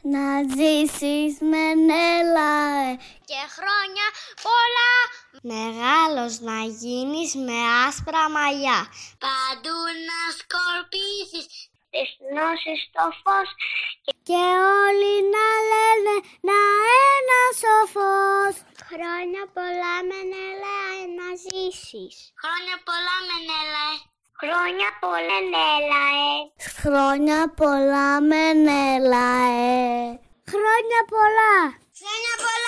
Να ζήσεις Μενέλαε και χρόνια πολλά. Μεγάλος να γίνεις με άσπρα μαλλιά. Παντού να σκορπίσεις τις γνώσεις στο φως. Και όλοι να λένε να ένα σοφός. Χρόνια πολλά Μενέλαε να ζήσεις. Χρόνια πολλά Μενέλαε. Χρόνια πολλά Μενέλαε. Χρόνια πολλά Μενέλαε. Χρόνια πολλά. Χρόνια πολλά.